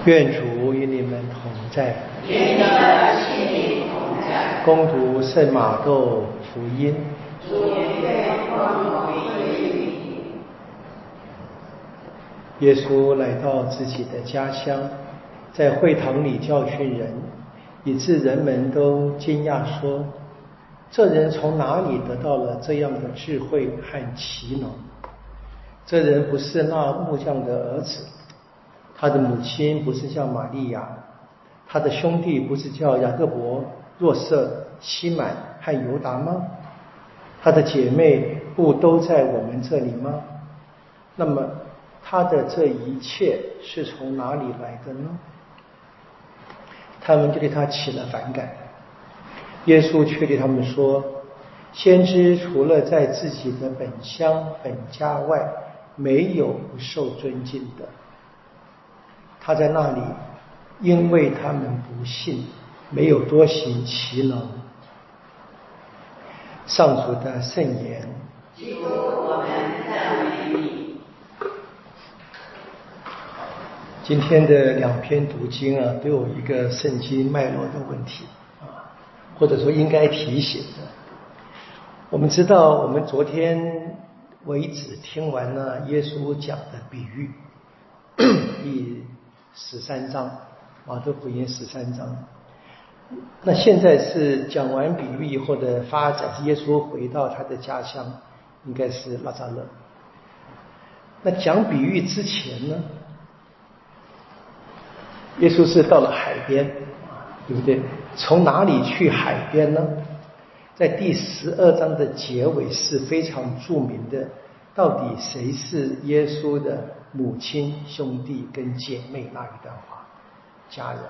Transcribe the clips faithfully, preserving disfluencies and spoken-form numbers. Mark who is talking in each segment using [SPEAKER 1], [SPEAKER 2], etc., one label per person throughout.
[SPEAKER 1] 愿主与你们同在，
[SPEAKER 2] 与你的心灵同在。
[SPEAKER 1] 恭读圣马窦福音。
[SPEAKER 2] 主愿光荣归于你。
[SPEAKER 1] 耶稣来到自己的家乡，在会堂里教训人，以致人们都惊讶说：这人从哪里得到了这样的智慧和奇能？这人不是那木匠的儿子，他的母亲不是叫玛利亚，他的兄弟不是叫雅各伯、若瑟、西满和犹达吗？他的姐妹不都在我们这里吗？那么他的这一切是从哪里来的呢？他们就对他起了反感。耶稣却对他们说：先知除了在自己的本乡本家外，没有不受尊敬的。他在那里，因为他们不信，没有多行奇能。上主的圣言。
[SPEAKER 2] 基督，我们赞美你。
[SPEAKER 1] 今天的两篇读经啊，都有一个圣经脉络的问题啊，或者说应该提醒的。我们知道，我们昨天为止听完了耶稣讲的比喻，第十三章，马可福音十三章。那现在是讲完比喻以后的发展，是耶稣回到他的家乡，应该是拉扎勒。那讲比喻之前呢，耶稣是到了海边，对不对？从哪里去海边呢？在第十二章的结尾是非常著名的，到底谁是耶稣的母亲、兄弟跟姐妹那一段话，家人。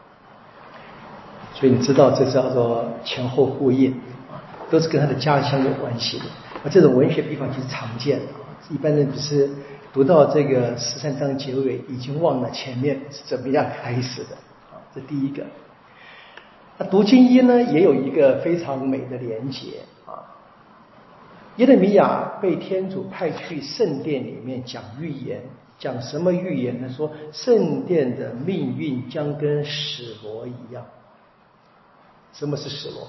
[SPEAKER 1] 所以你知道这叫做前后呼应，都是跟他的家乡有关系的。而这种文学地方其实常见，一般人只是读到这个十三章结尾，已经忘了前面是怎么样开始的。这第一个。那读经一呢，也有一个非常美的连结啊。耶利米亚被天主派去圣殿里面讲预言，讲什么预言呢？说圣殿的命运将跟史罗一样。什么是史罗？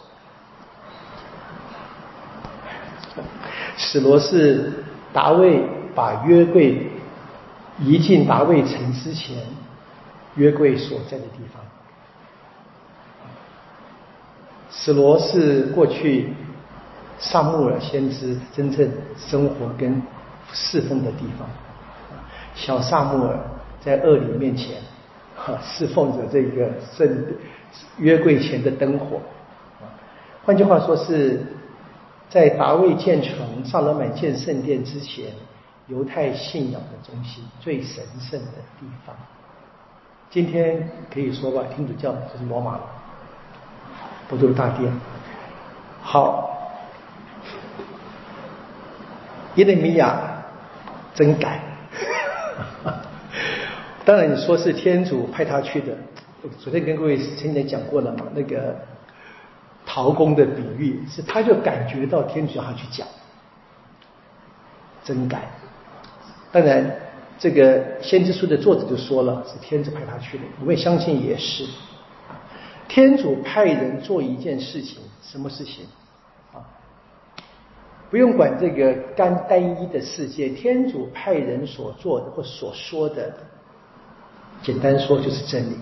[SPEAKER 1] 史罗是大卫把约柜移进大卫城之前，约柜所在的地方。史罗是过去撒母耳先知真正生活跟侍奉的地方。小撒母耳在恶灵面前侍奉着这个圣约柜前的灯火。换句话说，是在达味建成萨勒满建圣殿之前，犹太信仰的中心，最神圣的地方。今天可以说吧，天主教就是罗马了，不都是大殿。好，耶利米亚真改。当然你说是天主派他去的，昨天跟各位曾经讲过了嘛，那个陶工的比喻是他就感觉到天主要他去讲，真改。当然这个先知书的作者就说了是天主派他去的，我们也相信也是。天主派人做一件事情，什么事情啊？不用管这个干单一的世界，天主派人所做的或所说的，简单说就是真理。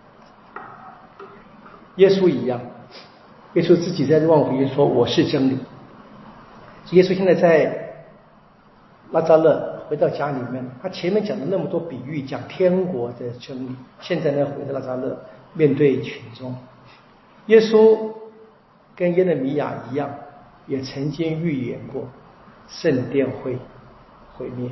[SPEAKER 1] 耶稣一样，耶稣自己在若望福音说我是真理。耶稣现在在拉扎勒回到家里面，他前面讲了那么多比喻，讲天国的真理，现在呢回到拉扎勒面对群众。耶稣跟耶利米亚一样，也曾经预言过圣殿会毁灭。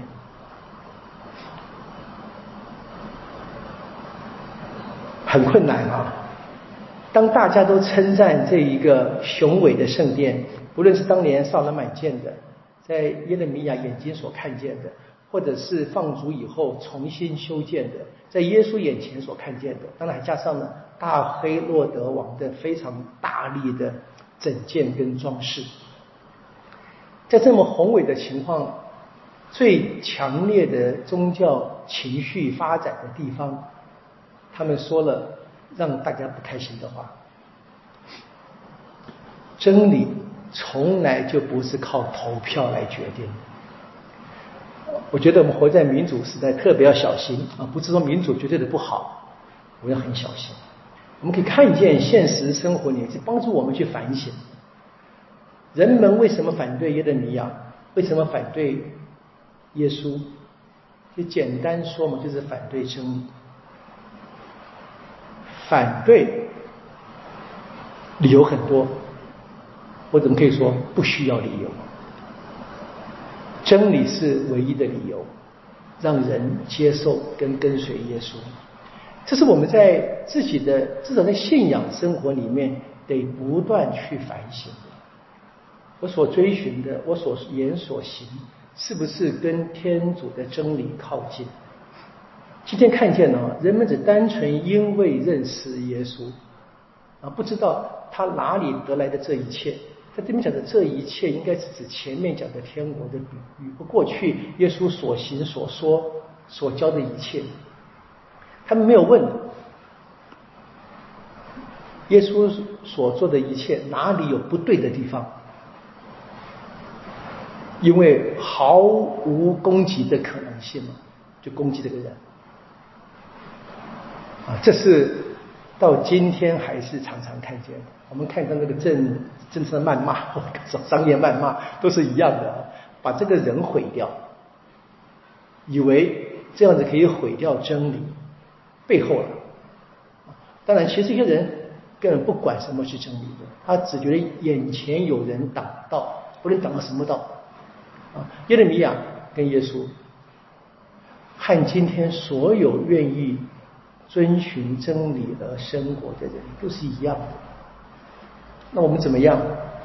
[SPEAKER 1] 很困难啊！当大家都称赞这一个雄伟的圣殿，不论是当年萨勒满建的，在耶利米亚眼睛所看见的，或者是放逐以后重新修建的，在耶稣眼前所看见的，当然还加上了大黑洛德王的非常大力的整建跟装饰。在这么宏伟的情况，最强烈的宗教情绪发展的地方， 他们说了让大家不开心的话。真理从来就不是靠投票来决定。我觉得我们活在民主时代，特别要小心啊！不是说民主绝对的不好，我要很小心。我们可以看见现实生活里，帮助我们去反省。人们为什么反对耶勒米亚？为什么反对耶稣？就简单说嘛，就是反对真理。反对理由很多，我怎么可以说不需要理由？真理是唯一的理由，让人接受跟跟随耶稣。这是我们在自己的至少在信仰生活里面得不断去反省的。我所追寻的，我所言所行，是不是跟天主的真理靠近？今天看见呢，人们只单纯因为认识耶稣啊，不知道他哪里得来的这一切。在这边讲的这一切，应该是指前面讲的天国的比喻，不过去耶稣所行所说所教的一切。他们没有问耶稣所做的一切哪里有不对的地方，因为毫无攻击的可能性嘛，就攻击这个人啊，这是到今天还是常常看见的。我们看到那个政政治谩骂或者商业谩骂都是一样的，把这个人毁掉，以为这样子可以毁掉真理，背后了。当然，其实这些人根本不管什么是真理的，他只觉得眼前有人挡道，不论挡到什么道啊。耶勒米亚跟耶稣，和今天所有愿意遵循真理而生活的人都是一样的。那我们怎么样？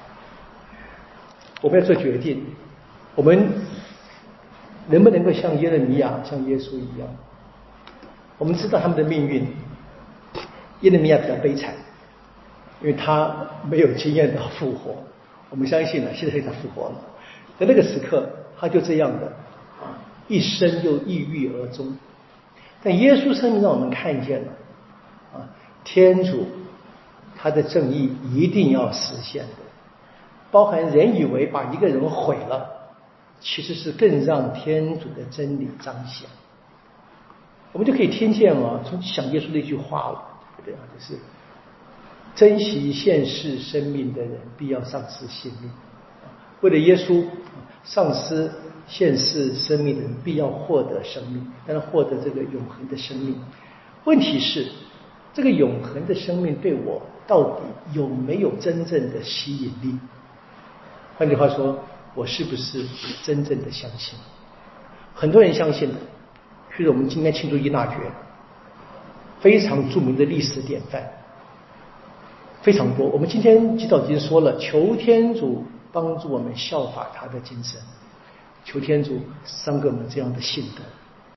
[SPEAKER 1] 我们要做决定，我们能不能够像耶勒米亚、像耶稣一样？我们知道他们的命运，耶勒米亚比较悲惨，因为他没有经验到复活。我们相信了，现在他复活了，在那个时刻，他就这样的啊，一生又抑郁而终。但耶稣生命让我们看见了啊，天主他的正义一定要实现的，包含人以为把一个人毁了，其实是更让天主的真理彰显。我们就可以听见啊，从想耶稣那句话了，对不对啊？就是珍惜现世生命的人，必要丧失性命。为了耶稣，丧失现世生命的人，必要获得生命，但是获得这个永恒的生命。问题是，这个永恒的生命对我到底有没有真正的吸引力？换句话说，我是不是真正的相信？很多人相信的，譬如我们今天庆祝依纳爵，非常著名的历史典范，非常多。我们今天极早已经说了，求天主帮助我们效法他的精神，求天主赏给我们这样的信德。